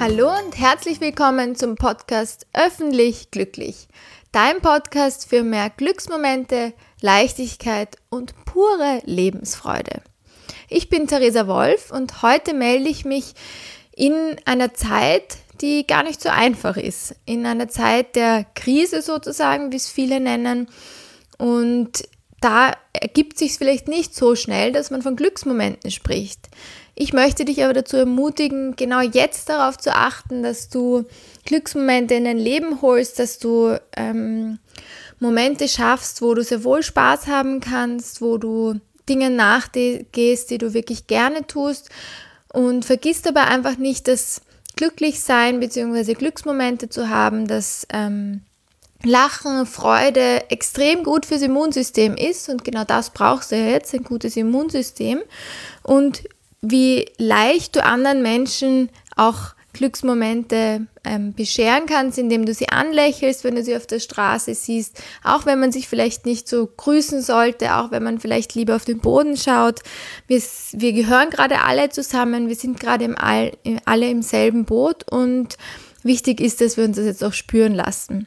Hallo und herzlich willkommen zum Podcast Öffentlich Glücklich, dein Podcast für mehr Glücksmomente, Leichtigkeit und pure Lebensfreude. Ich bin Theresa Wolf und heute melde ich mich in einer Zeit, die gar nicht so einfach ist, in einer Zeit der Krise sozusagen, wie es viele nennen, und da ergibt sich vielleicht nicht so schnell, dass man von Glücksmomenten spricht. Ich möchte dich aber dazu ermutigen, genau jetzt darauf zu achten, dass du Glücksmomente in dein Leben holst, dass du Momente schaffst, wo du sehr wohl Spaß haben kannst, wo du Dinge nachgehst, die du wirklich gerne tust, und vergiss dabei einfach nicht, dass Glücklichsein bzw. Glücksmomente zu haben, dass Lachen, Freude extrem gut fürs Immunsystem ist, und genau das brauchst du ja jetzt, ein gutes Immunsystem, und wie leicht du anderen Menschen auch Glücksmomente bescheren kannst, indem du sie anlächelst, wenn du sie auf der Straße siehst, auch wenn man sich vielleicht nicht so grüßen sollte, auch wenn man vielleicht lieber auf den Boden schaut. Wir gehören gerade alle zusammen, wir sind gerade alle im selben Boot, und wichtig ist, dass wir uns das jetzt auch spüren lassen.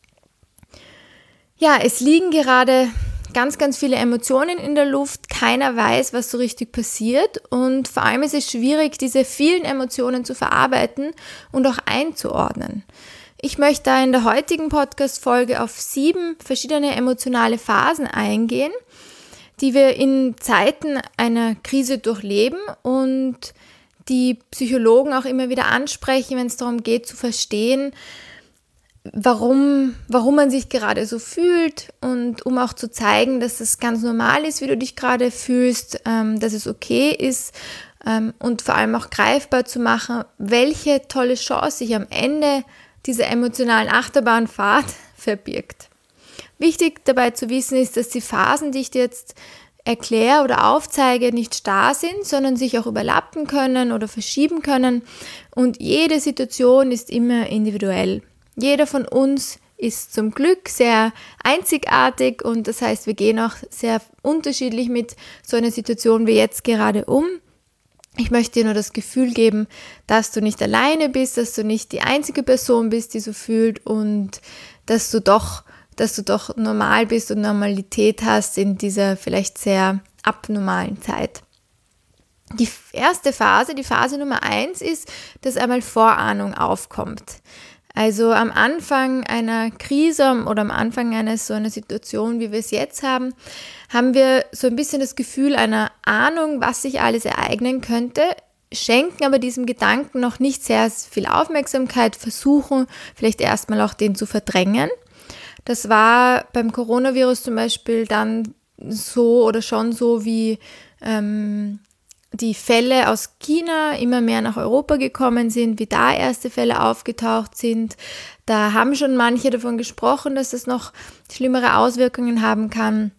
Ja, es liegen gerade ganz, ganz viele Emotionen in der Luft. Keiner weiß, was so richtig passiert, und vor allem ist es schwierig, diese vielen Emotionen zu verarbeiten und auch einzuordnen. Ich möchte da in der heutigen Podcast-Folge auf 7 verschiedene emotionale Phasen eingehen, die wir in Zeiten einer Krise durchleben und die Psychologen auch immer wieder ansprechen, wenn es darum geht zu verstehen, warum man sich gerade so fühlt, und um auch zu zeigen, dass es ganz normal ist, wie du dich gerade fühlst, dass es okay ist, und vor allem auch greifbar zu machen, welche tolle Chance sich am Ende dieser emotionalen Achterbahnfahrt verbirgt. Wichtig dabei zu wissen ist, dass die Phasen, die ich dir jetzt erkläre oder aufzeige, nicht starr sind, sondern sich auch überlappen können oder verschieben können, und jede Situation ist immer individuell. Jeder von uns ist zum Glück sehr einzigartig, und das heißt, wir gehen auch sehr unterschiedlich mit so einer Situation wie jetzt gerade um. Ich möchte dir nur das Gefühl geben, dass du nicht alleine bist, dass du nicht die einzige Person bist, die so fühlt, und dass du doch normal bist und Normalität hast in dieser vielleicht sehr abnormalen Zeit. Die erste Phase, die Phase Nummer 1 ist, dass einmal Vorahnung aufkommt. Also am Anfang einer Krise oder am Anfang so einer Situation, wie wir es jetzt haben, haben wir so ein bisschen das Gefühl einer Ahnung, was sich alles ereignen könnte, schenken aber diesem Gedanken noch nicht sehr viel Aufmerksamkeit, versuchen vielleicht erstmal auch den zu verdrängen. Das war beim Coronavirus zum Beispiel dann so oder schon so, wie die Fälle aus China immer mehr nach Europa gekommen sind, wie da erste Fälle aufgetaucht sind. Da haben schon manche davon gesprochen, dass das noch schlimmere Auswirkungen haben kann.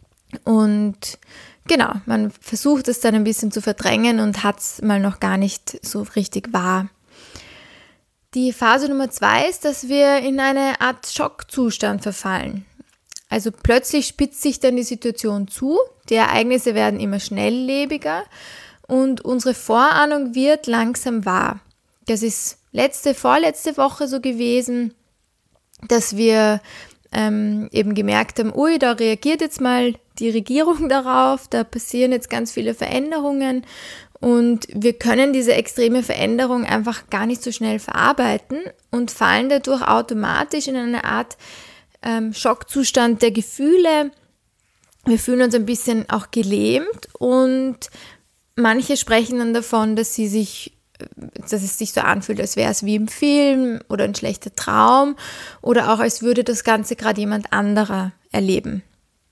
Und genau, man versucht es dann ein bisschen zu verdrängen und hat es mal noch gar nicht so richtig wahr. Die Phase Nummer 2 ist, dass wir in eine Art Schockzustand verfallen. Also plötzlich spitzt sich dann die Situation zu, die Ereignisse werden immer schnelllebiger und unsere Vorahnung wird langsam wahr. Das ist vorletzte Woche so gewesen, dass wir eben gemerkt haben, da reagiert jetzt mal die Regierung darauf, da passieren jetzt ganz viele Veränderungen, und wir können diese extreme Veränderung einfach gar nicht so schnell verarbeiten und fallen dadurch automatisch in eine Art Schockzustand der Gefühle. Wir fühlen uns ein bisschen auch gelähmt, und manche sprechen dann davon, dass es sich so anfühlt, als wäre es wie im Film oder ein schlechter Traum oder auch als würde das Ganze gerade jemand anderer erleben.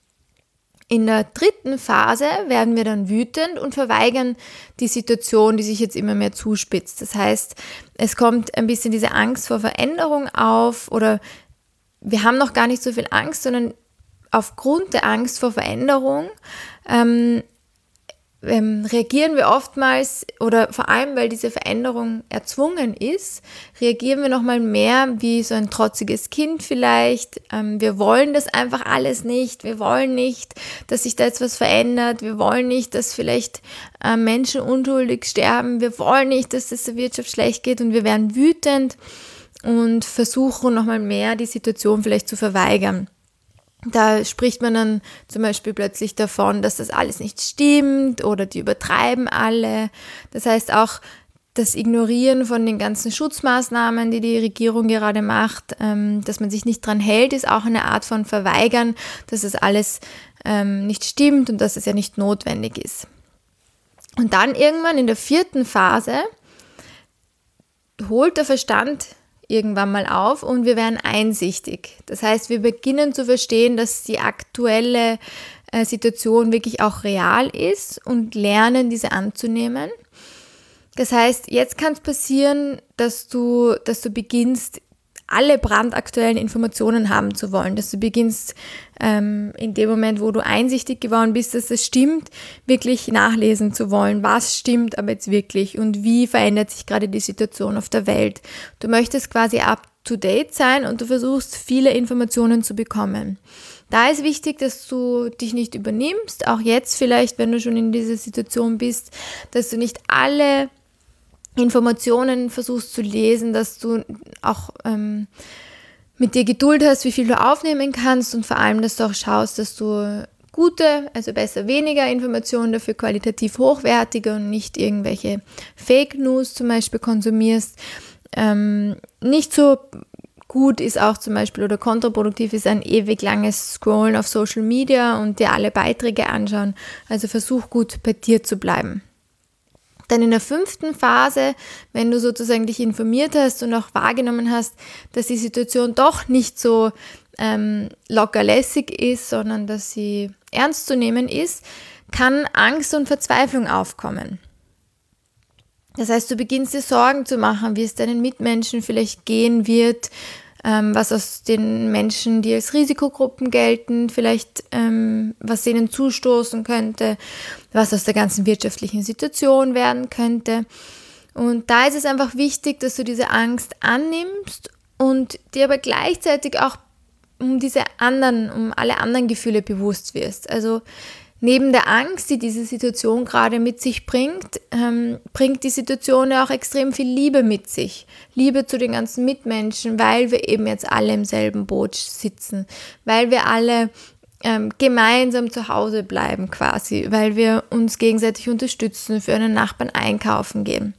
In der 3. Phase werden wir dann wütend und verweigern die Situation, die sich jetzt immer mehr zuspitzt. Das heißt, es kommt ein bisschen diese Angst vor Veränderung auf, oder wir haben noch gar nicht so viel Angst, sondern aufgrund der Angst vor Veränderung reagieren wir oftmals, oder vor allem, weil diese Veränderung erzwungen ist, reagieren wir nochmal mehr wie so ein trotziges Kind vielleicht. Wir wollen das einfach alles nicht. Wir wollen nicht, dass sich da jetzt was verändert. Wir wollen nicht, dass vielleicht Menschen unschuldig sterben. Wir wollen nicht, dass es der Wirtschaft schlecht geht, und wir werden wütend und versuchen nochmal mehr die Situation vielleicht zu verweigern. Da spricht man dann zum Beispiel plötzlich davon, dass das alles nicht stimmt oder die übertreiben alle. Das heißt auch das Ignorieren von den ganzen Schutzmaßnahmen, die die Regierung gerade macht, dass man sich nicht dran hält, ist auch eine Art von Verweigern, dass das alles nicht stimmt und dass es ja nicht notwendig ist. Und dann irgendwann in der 4. Phase holt der Verstand irgendwann mal auf und wir werden einsichtig. Das heißt, wir beginnen zu verstehen, dass die aktuelle Situation wirklich auch real ist und lernen, diese anzunehmen. Das heißt, jetzt kann es passieren, dass du beginnst, alle brandaktuellen Informationen haben zu wollen, dass du beginnst, in dem Moment, wo du einsichtig geworden bist, dass es stimmt, wirklich nachlesen zu wollen, was stimmt aber jetzt wirklich und wie verändert sich gerade die Situation auf der Welt. Du möchtest quasi up to date sein und du versuchst, viele Informationen zu bekommen. Da ist wichtig, dass du dich nicht übernimmst, auch jetzt vielleicht, wenn du schon in dieser Situation bist, dass du nicht alle Informationen versuchst zu lesen, dass du auch mit dir Geduld hast, wie viel du aufnehmen kannst, und vor allem, dass du auch schaust, dass du gute, also besser weniger Informationen, dafür qualitativ hochwertige und nicht irgendwelche Fake News zum Beispiel konsumierst. Nicht so gut ist auch zum Beispiel oder kontraproduktiv ist ein ewig langes Scrollen auf Social Media und dir alle Beiträge anschauen. Also versuch gut bei dir zu bleiben. Dann in der 5. Phase, wenn du sozusagen dich informiert hast und auch wahrgenommen hast, dass die Situation doch nicht so lockerlässig ist, sondern dass sie ernst zu nehmen ist, kann Angst und Verzweiflung aufkommen. Das heißt, du beginnst dir Sorgen zu machen, wie es deinen Mitmenschen vielleicht gehen wird, was aus den Menschen, die als Risikogruppen gelten, vielleicht was denen zustoßen könnte, was aus der ganzen wirtschaftlichen Situation werden könnte. Und da ist es einfach wichtig, dass du diese Angst annimmst und dir aber gleichzeitig auch um alle anderen Gefühle bewusst wirst. Also neben der Angst, die diese Situation gerade mit sich bringt, bringt die Situation ja auch extrem viel Liebe mit sich. Liebe zu den ganzen Mitmenschen, weil wir eben jetzt alle im selben Boot sitzen, weil wir alle gemeinsam zu Hause bleiben quasi, weil wir uns gegenseitig unterstützen, für einen Nachbarn einkaufen gehen.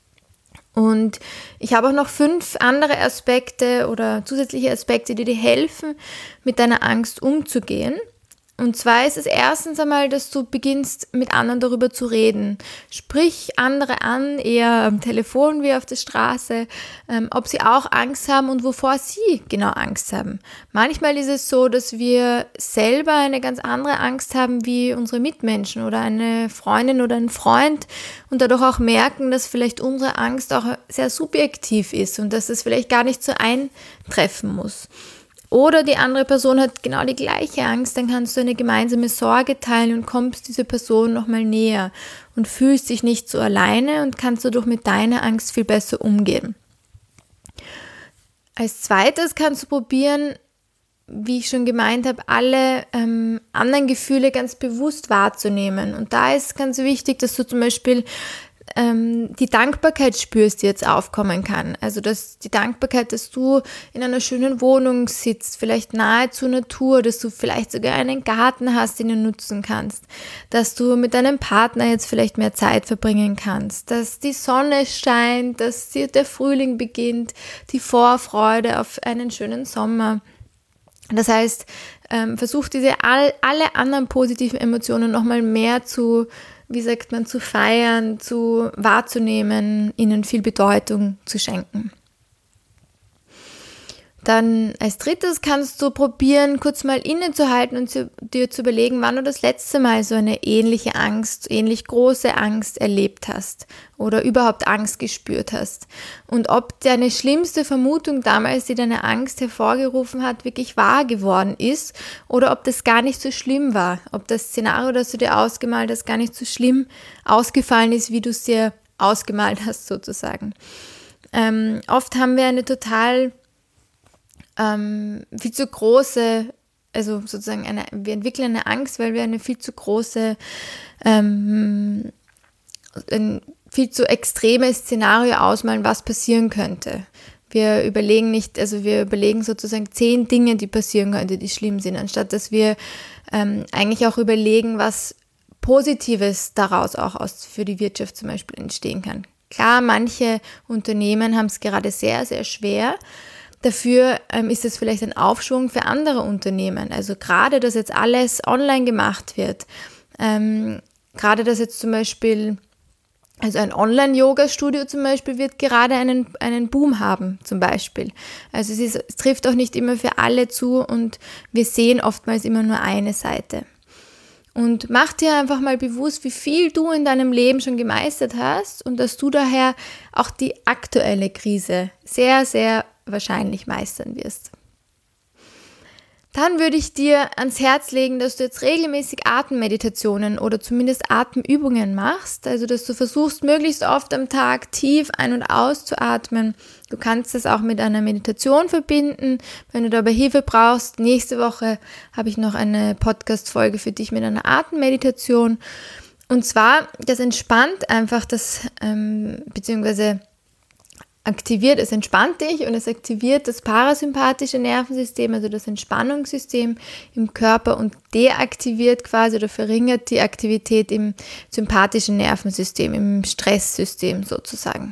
Und ich habe auch noch 5 andere Aspekte oder zusätzliche Aspekte, die dir helfen, mit deiner Angst umzugehen. Und zwar ist es erstens einmal, dass du beginnst, mit anderen darüber zu reden. Sprich andere an, eher am Telefon wie auf der Straße, ob sie auch Angst haben und wovor sie genau Angst haben. Manchmal ist es so, dass wir selber eine ganz andere Angst haben wie unsere Mitmenschen oder eine Freundin oder ein Freund und dadurch auch merken, dass vielleicht unsere Angst auch sehr subjektiv ist und dass es vielleicht gar nicht so eintreffen muss. Oder die andere Person hat genau die gleiche Angst, dann kannst du eine gemeinsame Sorge teilen und kommst dieser Person nochmal näher und fühlst dich nicht so alleine und kannst dadurch mit deiner Angst viel besser umgehen. Als zweites kannst du probieren, wie ich schon gemeint habe, alle anderen Gefühle ganz bewusst wahrzunehmen. Und da ist ganz wichtig, dass du zum Beispiel die Dankbarkeit spürst, die jetzt aufkommen kann. Also die Dankbarkeit, dass du in einer schönen Wohnung sitzt, vielleicht nahe zur Natur, dass du vielleicht sogar einen Garten hast, den du nutzen kannst, dass du mit deinem Partner jetzt vielleicht mehr Zeit verbringen kannst, dass die Sonne scheint, dass der Frühling beginnt, die Vorfreude auf einen schönen Sommer. Das heißt, versuch alle anderen positiven Emotionen nochmal mehr zu feiern, wahrzunehmen, ihnen viel Bedeutung zu schenken. Dann als drittes kannst du probieren, kurz mal innezuhalten und dir zu überlegen, wann du das letzte Mal so eine ähnliche Angst, ähnlich große Angst erlebt hast oder überhaupt Angst gespürt hast. Und ob deine schlimmste Vermutung damals, die deine Angst hervorgerufen hat, wirklich wahr geworden ist oder ob das gar nicht so schlimm war. Ob das Szenario, das du dir ausgemalt hast, gar nicht so schlimm ausgefallen ist, wie du es dir ausgemalt hast sozusagen. Oft haben wir eine total viel zu große, also sozusagen wir entwickeln eine Angst, weil wir eine viel zu große, ein viel zu extremes Szenario ausmalen, was passieren könnte. Wir überlegen sozusagen 10 Dinge, die passieren könnten, die schlimm sind, anstatt dass wir eigentlich auch überlegen, was Positives daraus auch für die Wirtschaft zum Beispiel entstehen kann. Klar, manche Unternehmen haben es gerade sehr, sehr schwer. Dafür ist es vielleicht ein Aufschwung für andere Unternehmen. Also gerade, dass jetzt alles online gemacht wird. Gerade, dass jetzt zum Beispiel, also ein Online-Yoga-Studio zum Beispiel wird gerade einen Boom haben zum Beispiel. Also es trifft auch nicht immer für alle zu und wir sehen oftmals immer nur eine Seite. Und mach dir einfach mal bewusst, wie viel du in deinem Leben schon gemeistert hast und dass du daher auch die aktuelle Krise sehr, sehr wahrscheinlich meistern wirst. Dann würde ich dir ans Herz legen, dass du jetzt regelmäßig Atemmeditationen oder zumindest Atemübungen machst, also dass du versuchst, möglichst oft am Tag tief ein- und auszuatmen. Du kannst das auch mit einer Meditation verbinden, wenn du dabei Hilfe brauchst. Nächste Woche habe ich noch eine Podcast-Folge für dich mit einer Atemmeditation. Und zwar, das entspannt einfach es entspannt dich und es aktiviert das parasympathische Nervensystem, also das Entspannungssystem im Körper und deaktiviert quasi oder verringert die Aktivität im sympathischen Nervensystem, im Stresssystem sozusagen.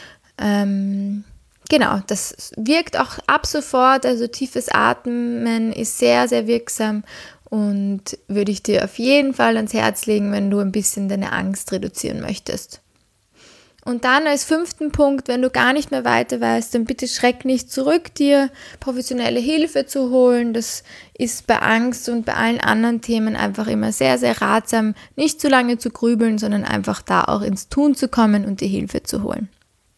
Genau, das wirkt auch ab sofort, also tiefes Atmen ist sehr, sehr wirksam und würde ich dir auf jeden Fall ans Herz legen, wenn du ein bisschen deine Angst reduzieren möchtest. Und dann als 5. Punkt, wenn du gar nicht mehr weiter weißt, dann bitte schreck nicht zurück, dir professionelle Hilfe zu holen. Das ist bei Angst und bei allen anderen Themen einfach immer sehr, sehr ratsam, nicht zu lange zu grübeln, sondern einfach da auch ins Tun zu kommen und die Hilfe zu holen.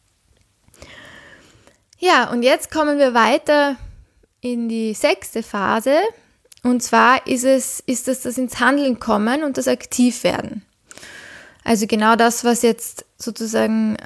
Ja, und jetzt kommen wir weiter in die 6. Phase. Und zwar ist es das ins Handeln kommen und das Aktivwerden. Also genau das, was jetzt sozusagen,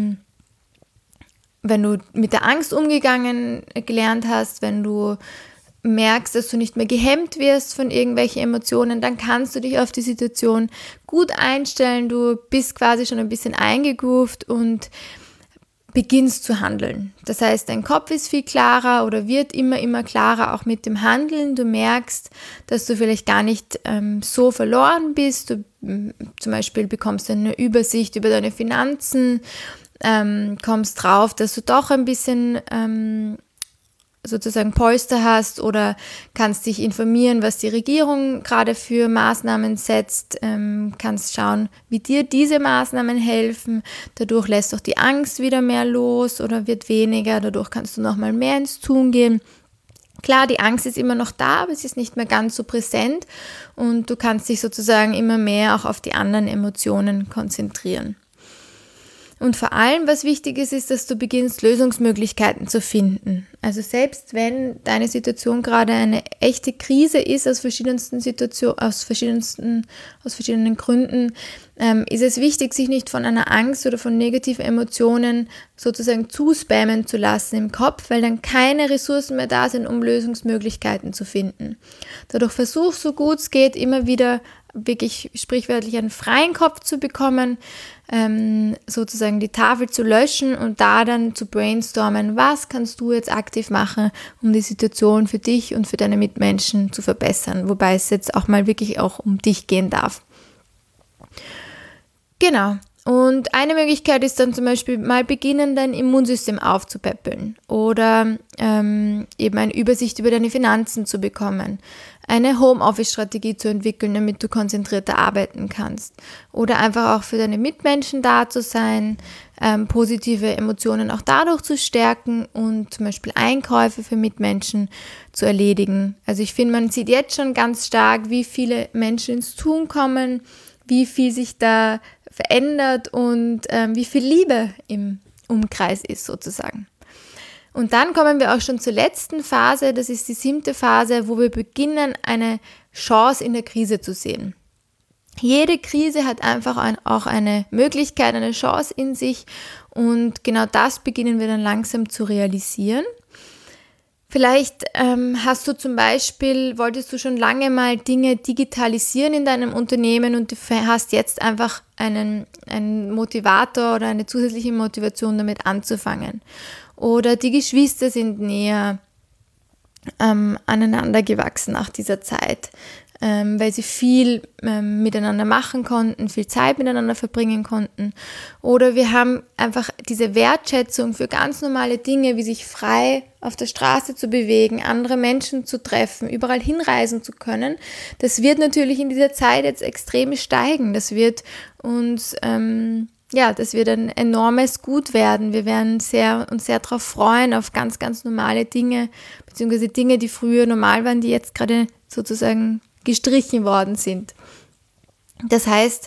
wenn du mit der Angst gelernt hast, wenn du merkst, dass du nicht mehr gehemmt wirst von irgendwelchen Emotionen, dann kannst du dich auf die Situation gut einstellen. Du bist quasi schon ein bisschen eingegroovt und beginnst zu handeln. Das heißt, dein Kopf ist viel klarer oder wird immer klarer, auch mit dem Handeln. Du merkst, dass du vielleicht gar nicht so verloren bist. Du zum Beispiel bekommst eine Übersicht über deine Finanzen, kommst drauf, dass du doch ein bisschen sozusagen Polster hast oder kannst dich informieren, was die Regierung gerade für Maßnahmen setzt, kannst schauen, wie dir diese Maßnahmen helfen. Dadurch lässt auch die Angst wieder mehr los oder wird weniger. Dadurch kannst du nochmal mehr ins Tun gehen. Klar, die Angst ist immer noch da, aber es ist nicht mehr ganz so präsent und du kannst dich sozusagen immer mehr auch auf die anderen Emotionen konzentrieren. Und vor allem, was wichtig ist, ist, dass du beginnst, Lösungsmöglichkeiten zu finden. Also selbst wenn deine Situation gerade eine echte Krise ist, aus verschiedenen Gründen, ist es wichtig, sich nicht von einer Angst oder von negativen Emotionen sozusagen zuspammen zu lassen im Kopf, weil dann keine Ressourcen mehr da sind, um Lösungsmöglichkeiten zu finden. Dadurch versuch, so gut es geht, immer wieder wirklich sprichwörtlich einen freien Kopf zu bekommen, sozusagen die Tafel zu löschen und da dann zu brainstormen, was kannst du jetzt aktiv machen, um die Situation für dich und für deine Mitmenschen zu verbessern, wobei es jetzt auch mal wirklich auch um dich gehen darf. Genau, Und eine Möglichkeit ist dann zum Beispiel mal beginnen, dein Immunsystem aufzupäppeln oder eben eine Übersicht über deine Finanzen zu bekommen, eine Homeoffice-Strategie zu entwickeln, damit du konzentrierter arbeiten kannst oder einfach auch für deine Mitmenschen da zu sein, positive Emotionen auch dadurch zu stärken und zum Beispiel Einkäufe für Mitmenschen zu erledigen. Also ich finde, man sieht jetzt schon ganz stark, wie viele Menschen ins Tun kommen, wie viel sich da verändert und wie viel Liebe im Umkreis ist sozusagen. Und dann kommen wir auch schon zur letzten Phase, das ist die 7. Phase, wo wir beginnen, eine Chance in der Krise zu sehen. Jede Krise hat einfach auch eine Möglichkeit, eine Chance in sich und genau das beginnen wir dann langsam zu realisieren. Vielleicht wolltest du schon lange mal Dinge digitalisieren in deinem Unternehmen und du hast jetzt einfach einen Motivator oder eine zusätzliche Motivation, damit anzufangen. Oder die Geschwister sind näher aneinander gewachsen nach dieser Zeit, weil sie viel miteinander machen konnten, viel Zeit miteinander verbringen konnten. Oder wir haben einfach diese Wertschätzung für ganz normale Dinge, wie sich frei auf der Straße zu bewegen, andere Menschen zu treffen, überall hinreisen zu können. Das wird natürlich in dieser Zeit jetzt extrem steigen. Das wird uns das wird ein enormes Gut werden. Wir werden uns sehr darauf freuen, auf ganz, ganz normale Dinge, beziehungsweise Dinge, die früher normal waren, die jetzt gerade sozusagen gestrichen worden sind. Das heißt,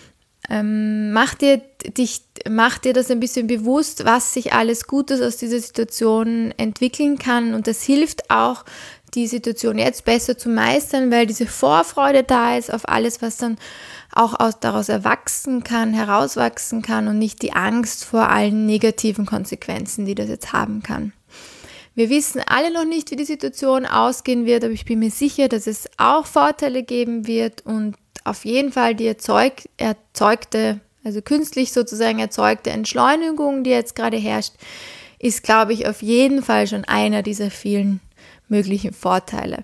mach dir das ein bisschen bewusst, was sich alles Gutes aus dieser Situation entwickeln kann, und das hilft auch, die Situation jetzt besser zu meistern, weil diese Vorfreude da ist auf alles, was dann auch daraus herauswachsen kann und nicht die Angst vor allen negativen Konsequenzen, die das jetzt haben kann. Wir wissen alle noch nicht, wie die Situation ausgehen wird, aber ich bin mir sicher, dass es auch Vorteile geben wird und auf jeden Fall die erzeugte, also künstlich sozusagen erzeugte Entschleunigung, die jetzt gerade herrscht, ist, glaube ich, auf jeden Fall schon einer dieser vielen möglichen Vorteile.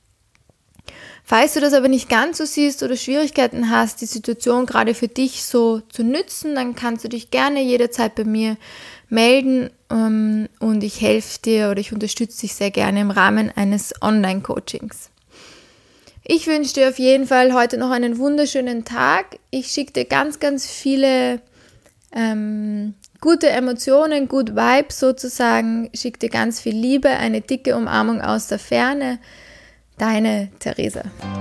Falls du das aber nicht ganz so siehst oder Schwierigkeiten hast, die Situation gerade für dich so zu nützen, dann kannst du dich gerne jederzeit bei mir melden und ich helfe dir oder ich unterstütze dich sehr gerne im Rahmen eines Online-Coachings. Ich wünsche dir auf jeden Fall heute noch einen wunderschönen Tag. Ich schicke dir ganz, ganz viele gute Emotionen, good Vibes sozusagen. Schicke dir ganz viel Liebe, eine dicke Umarmung aus der Ferne. Deine Theresa.